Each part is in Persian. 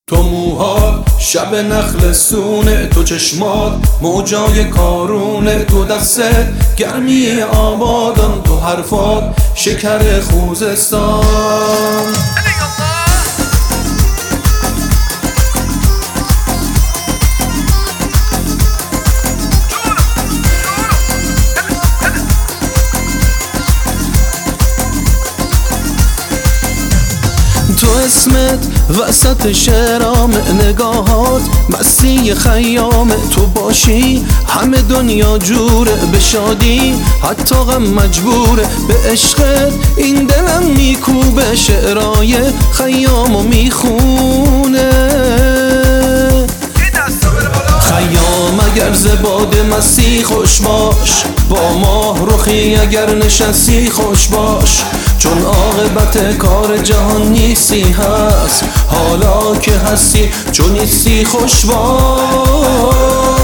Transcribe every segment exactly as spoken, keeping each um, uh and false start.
تو موها شب نخل سونه، تو چشمات موجای کارونه، تو دستت گرمی آبادان، تو حرفات شکر خوزستان. تو اسمت وسط شعرام، نگاهات مسیح خیام، تو باشی همه دنیا جوره، به شادی حتی غم مجبوره، به عشقت این دلم میکوبه، شعرای خیامو میخونه. خیام اگر زباد مسیح خوش باش، با ماه رخی اگر نشستی خوش باش، چون عاقبت کار جهان نیستی هست، حالا که هستی چون نیستی خوش باش.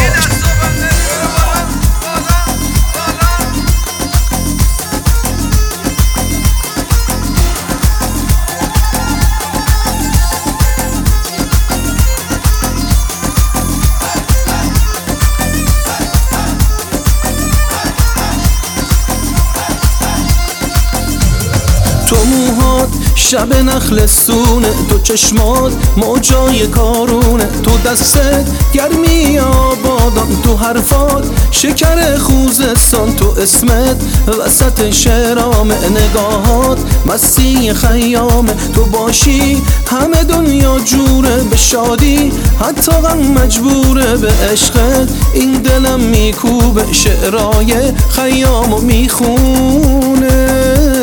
تو موهات شب نخل سونه، تو چشمات موجای کارونه، تو دستت گرمی آبادان، تو حرفات شکر خوزستان، تو اسمت وسط شعرام، نگاهات مسیح خیامه، تو باشی همه دنیا جوره، به شادی حتی غم مجبوره، به عشقت این دلم میکوبه، شعرای خیامو میخونه.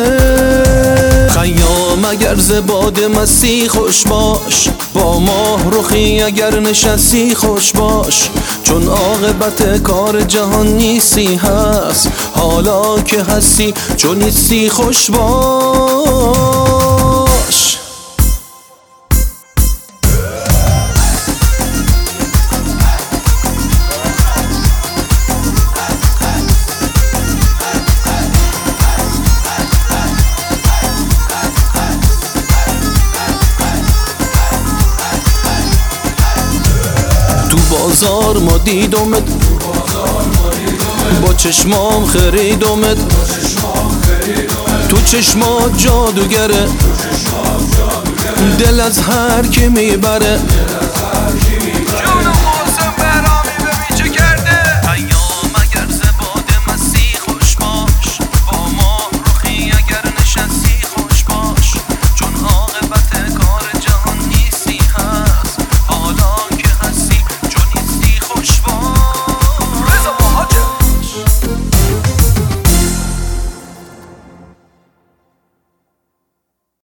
خیام اگر زباد مسیح خوش باش، با ماه رخی اگر نشستی خوش باش، چون عاقبت کار جهان نیستی هست، حالا که هستی چون نیستی خوش باش. تو بازار ما دیدمت، با چشمام خریدمت، تو چشمات جادوگره، دل از هر کی میبره،